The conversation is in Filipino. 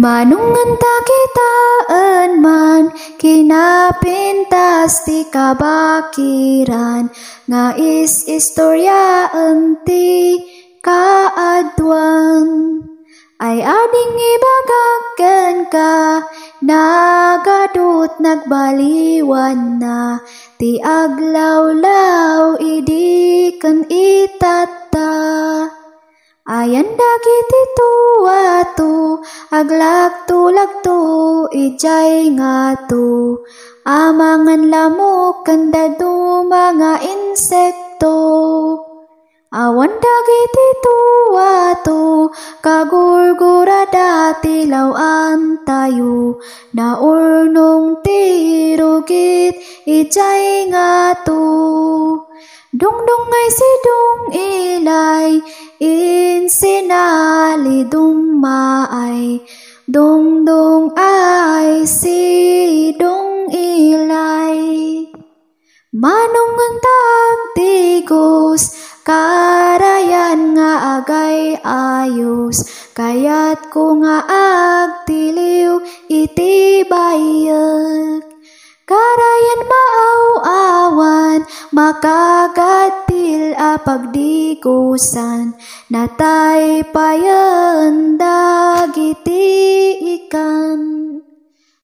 Manungan ta kitaan man, kinapintas ti kabakiran, nga istorya ti kaadwan. Ay ading ibagagan ka, nagadut nagbaliwan na, ti aglawlaw idi kan itata. Ayan dagiti tuwato, aglagto-lagto, ijay nga to, amangan lamok kandado mga insekto. Awan dagiti tuwato, kagurgurada tilawan tayo, naurnong tirugit, ijay nga to. Dungdung ay si dung ilay, insinali dumaay, dungdung ay si dung ilay. Manungan tagtigos, karayan nga agay ayos, kayat ko nga agtiliw iti bayag. Karayan maaw-awan, makagatil apagdikusan, natay payan dagiti ikan.